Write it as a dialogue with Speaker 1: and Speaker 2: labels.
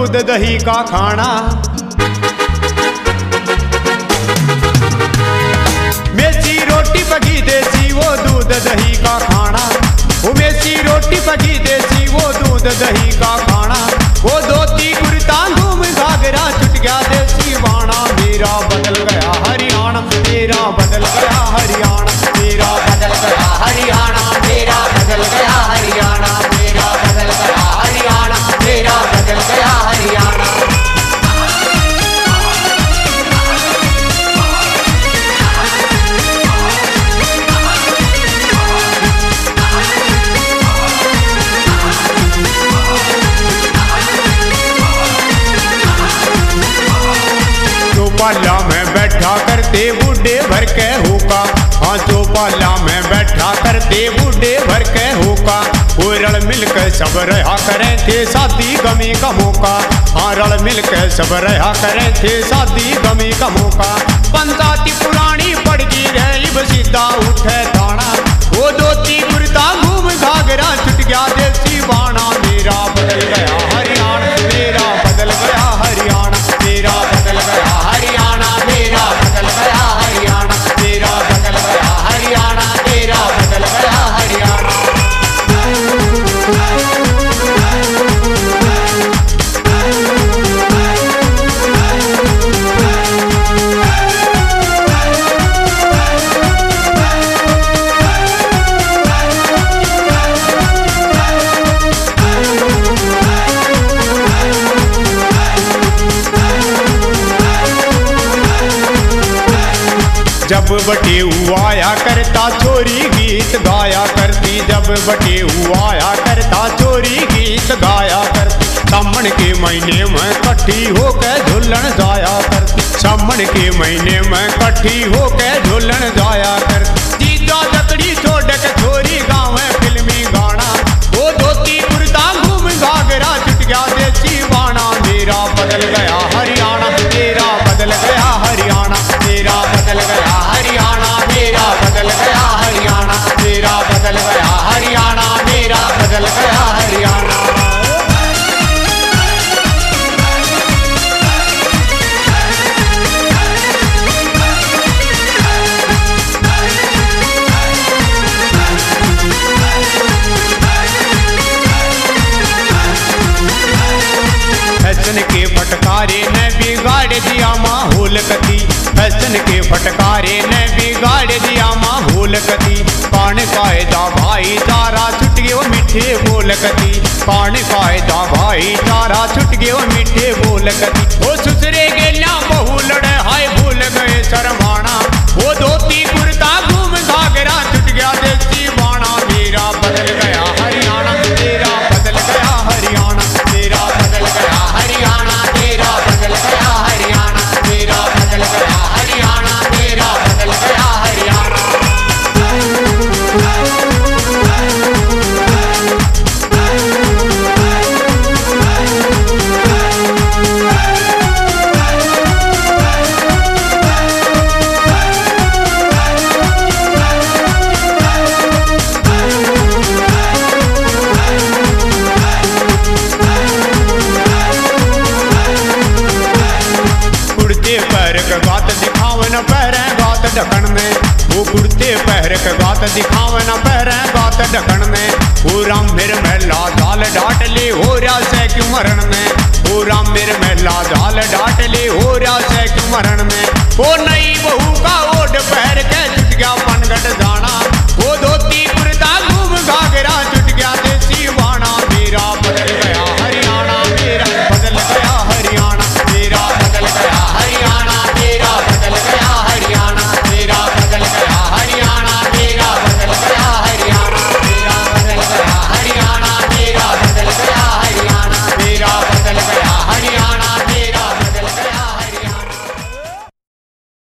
Speaker 1: दूध दही का खाना। मेसी रोटी पकी देसी वो दूध दही का खाना। वो मेसी रोटी पकी देसी वो दूध दही का खाना। वो धोती कुर्ता घूम घाघरा छुट गया देसी बाणा। मेरा बदल गया हरियाणा, मेरा बदल गया हरियाणा, मेरा बदल गया हरियाणा, मेरा बदल गया हरियाणा, मेरा बदल गया हरियाणा, मेरा बदल गया हरियाणा। चौपाला में बैठा करते बूढ़े भर के होका। हाँ चौपाला में बैठा करते बूढ़े भर के होका। वो रल मिल के सब रहा करे थे शादी गमी का मौका। हाँ रल मिल के सब रहा करे थे शादी गमी का मौका। पंचायती पुरानी पड़ गई रही सीधा उठे दाना। वो धोती कुर्ता घूम घाघरा छुट गया देसी बाणा। मेरा बदल गया हरियाणा, मेरा बदल गया हरियाणा, मेरा बदल गया हरियाणा, मेरा बदल गया हरियाणा, मेरा बदल गया हरियाणा, मेरा बदल गया हरियाणा। जब बटे आया करता चोरी गीत गाया करती। जब बटे आया करता चोरी गीत गाया करती। सामन के महीने में कट्ठी होकर झूलन जाया करती। सामन के महीने में कट्ठी होकर झूलन जाया करती। जीजा जकड़ी छोड़ के छोरी गाँव में फिल्मी गाना। वो धोती कुर्ता घूम घाघरा छुट गया देसी बाणा। मेरा बदल गया हरियाणा, मेरा बदल गया हरियाणा, मेरा बदल गया हरियाणा, मेरा बदल गया हरियाणा, मेरा बदल गया हरियाणा, मेरा बदल गया हरियाणा। फैशन के फटकारे ने बिगाड़ दिया माहौल कती। फैशन के फटकारे ने बिगाड़ दिया माहौल कती। कान कायदा भाईचारा छुट गयो मीठे बोल कती। कान कायदा भाईचारा छुट गयो मीठे बोल कती। वो सुसरे गेला बहु लड़े हाय भूल गए शर्माना। वो धोती कुर्ता घूम घाघरा छुट गया देसी बाणा। मेरा बदल गया हरियाणा, मेरा बदल गया हरियाणा, मेरा बदल गया हरियाणा, मेरा बदल गया हरियाणा, मेरा बदल गया हरियाणा, मेरा बदल गया हरियाणा। गात दिखावन पैर गात ढकन में। वो कुर्ते पहर के गात दिखावन पैर गात ढकन में। वो राम मेर महला दाल डाट ले हो रहा से क्यों मरण में। वो राम मेर महला दाल डाट ले हो